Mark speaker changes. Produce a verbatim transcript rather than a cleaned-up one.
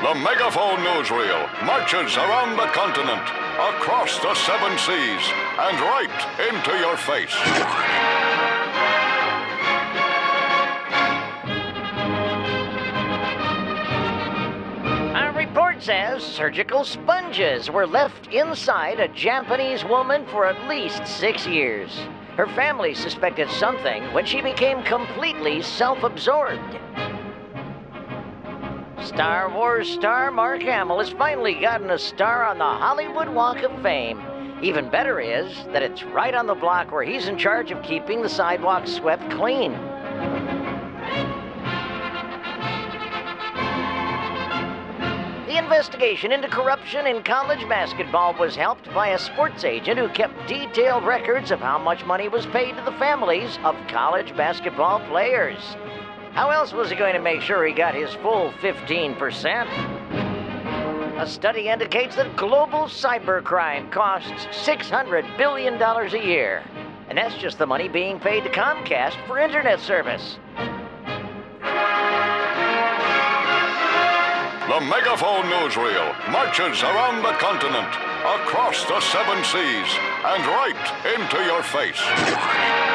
Speaker 1: The Megaphone Newsreel marches around the continent, across the seven seas, and right into your face.
Speaker 2: A report says surgical sponges were left inside a Japanese woman for at least six years. Her family suspected something when she became completely self-absorbed. Star Wars star Mark Hamill has finally gotten a star on the Hollywood Walk of Fame. Even better is that it's right on the block where he's in charge of keeping the sidewalks swept clean. The investigation into corruption in college basketball was helped by a sports agent who kept detailed records of how much money was paid to the families of college basketball players. How else was he going to make sure he got his full fifteen percent? A study indicates that global cybercrime costs six hundred billion dollars a year. And that's just the money being paid to Comcast for internet service.
Speaker 1: The Megaphone Newsreel marches around the continent, across the seven seas, and right into your face.